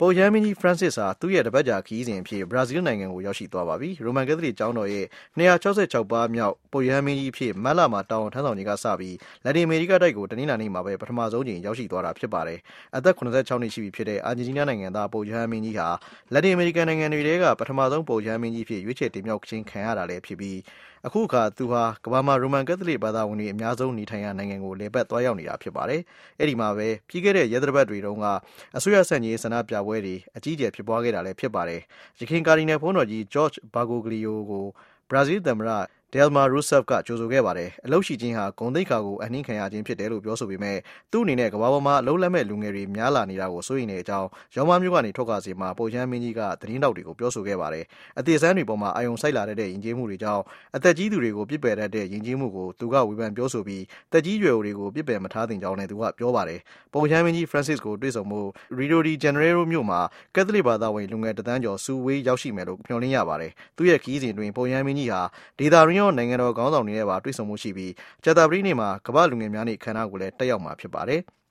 ပုပ်ရဟန်းမင်းကြီး Francis ဟာသူ့ရဲ့တပတ်ကြာခရီးစဉ်အဖြစ်ဘရာဇီးနိုင်ငံကိုရောက်ရှိသွားပါပြီ။ ရိုမန်ကက်သလစ်ကျောင်းတော်ရဲ့266ပါးမြောက်ပုပ်ရဟန်းမင်းကြီးအဖြစ်မတ်လမှာတာဝန်ထမ်းဆောင်ချိန်ကစပြီးလက်တင်အမေရိကတိုက်ကိုတနင်္လာနေ့မှာပဲပထမဆုံးချိန်ရောက်ရှိသွားတာဖြစ်ပါတယ်။အသက်86နှစ်ရှိပြီဖြစ်တဲ့အာဂျင်တီးနားနိုင်ငံသားပုပ်ရဟန်းမင်းကြီးဟာလက်တင်အမေရိကန်နိုင်ငံတွေထဲကပထမဆုံးပုပ်ရဟန်းမင်းကြီးအဖြစ်ရွေးချယ်တင်မြှောက်ခြင်းခံရတာလည်းဖြစ်ပြီးအခုအခါသူဟာကမ္ဘာမှာရိုမန်ကက်သလစ်ဘာသာဝင်တွေအများဆုံးနေထိုင်ရာနိုင်ငံကိုလေပတ်သွားရောက်နေတာဖြစ်ပါတယ်။အဲဒီမှာပဲပြီးခဲ့တဲ့ရက်သတ္တပတ်တွေတုန်းကအစိုးရဆန့်ကျင်ရေးဆန္ဒပြပွဲတွေအကြီးအကျယ်ဖြစ်ပွားခဲ့တာလည်းဖြစ်ပါတယ်။ယခင်ကာဒီနယ်ဘုန်းတော်ကြီး George Bergoglio ကိုဘရာဇီးသမ္မတDilma Rousseff ကကြိုဆိုခဲ့ပါတယ်။အလုပ်ရှိခြင်းဟာဂုဏ်သိက္ခာကိုအနှင်းခံရခြင်းဖြစ်တယ်လို့ပြောဆိုပေမဲ့သူ့အနေနဲ့ကမ္ဘာပေါ်မှာအလုပ်လက်မဲ့လူငယ်တွေများလာနေတာကိုစိုးရိမ်တဲ့အကြောင်းရောမမြို့ကနေထွက်ခွာစီမှာပုပ်ရဟန်းမင်းကြီးကသတင်းတောက်တွေကိုပြောဆိုခဲ့ပါတယ်။အသေးစမ်းတွေပေါ်မှာအာယုံစိုက်လာတဲ့ယဉ်ကျေးမှုတွေကြောင့်အသက်ကြီးသူတွေကိုပြစ်ပယ်တတ်တဲ့ယဉ်ကျေးမှုကိုသူကဝေဖန်ပြောဆိုပြီးတက်ကြီးရွယ်အိုတွေကိုပြစ်ပယ်မထားသင့်ကြောင်းလည်းသူကပြောပါတယ်။ပုပ်ရဟန်းမင်းကြီး Francis ကိုတွေ့ဆုံဖို့Rio de Janeiro မြို့မှာကက်သလစ်ဘာသာဝင်လူငယ်1 သန်းကျော်စုဝေးရောက်ရှိမယ်လို့မျှော်လင့်ရပါတယ်။သူ့ရဲ့ခရီးစဉ်အတွင်းပုပ်ရဟန်းမင်းကြီးဟာဒေသတွင်းရောနိုင်ငံတော်ခေါင်းဆောင်တွေနဲ့ပါတွေ့ဆုံမှုရှိပြီးကြာသပတေးနေ့မှာကမ္ဘာ့လူငယ်များနေ့အခမ်းအနားကိုလည်းတက်ရောက်မှာဖြစ်ပါတယ်။